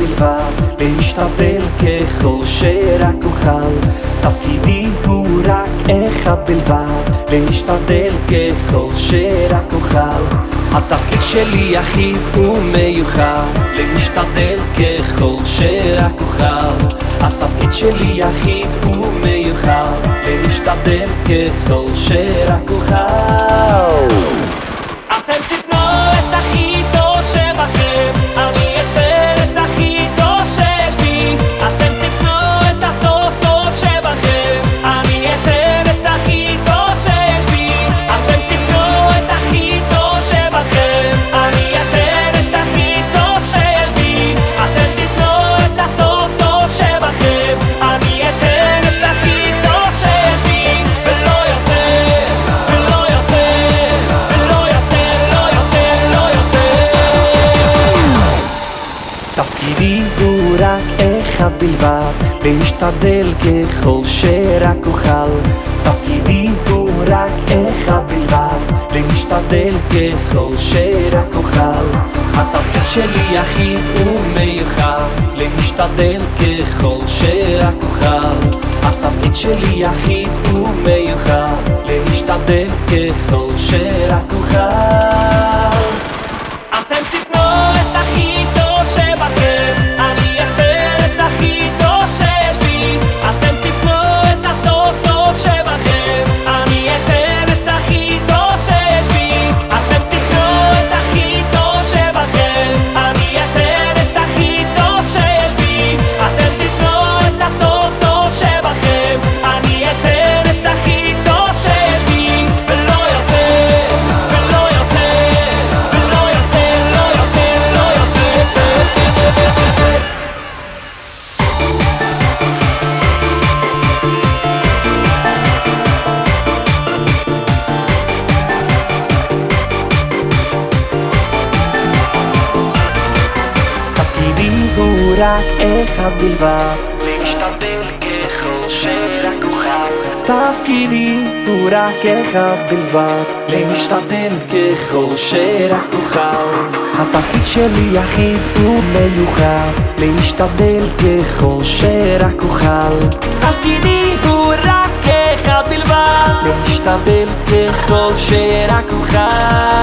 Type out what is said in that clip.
בלבד, להשתדל ככל שרק אוכל. תפקידי הוא רק אחד בלבד, להשתדל ככל שרק אוכל. התפקיד שלי יחיד ומיוחד, להשתדל ככל שרק אוכל. התפקיד שלי יחיד ומיוחד, להשתדל ככל שרק אוכל. אתם תיתנו את הכי טוב שבכם, אני אתן את הכי טוב שיש בי. אתם תיתנו את הטוב טוב שבכם, אני אתן את הכי טוב שיש בי. אתם תיתנו את הכי טוב שבכם, אני אתן את הכי טוב שיש בי. אתם תיתנו את הטוב טוב שבכם, אני אתן את הכי טוב שיש בי. ולא יותר, ולא יותר, ולא יותר, לא יותר, לא יותר. תפקידי הוא רק אחד בלבד, להשתדל ככל שרק אוכל. תפקידי הוא רק אחד בלבד, להשתדל ככל שרק אוכל. התפקיד שלי יחיד ומיוחד, להשתדל ככל שרק אוכל. התפקיד שלי יחיד ומיוחד, להשתדל ככל שרק אוכל. אתם תיתנו את הכי טוב שבכם, אני אתן את הכי טוב שיש בי. אתם תיתנו את הטוב טוב שבכם, אני אתן את הכי טוב שיש בי. אתם תיתנו את הכי טוב שבכם, אני אתן את הכי טוב שיש בי. אתם תיתנו את הטוב טוב שבכם, אני אתן את הכי טוב שיש בי. ולא יותר, ולא יותר, ולא יותר, לא יותר, לא יותר. תפקידי הוא רק אחד בלבד, להשתדל ככל שרק אוכל. תפקידי הוא רק אחד בלבד, להשתדל ככל שרק אוכל. התפקיד שלי יחיד ומיוחד, להשתדל ככל שרק אוכל. תפקידי הוא רק אחד בלבד, להשתדל ככל שרק אוכל.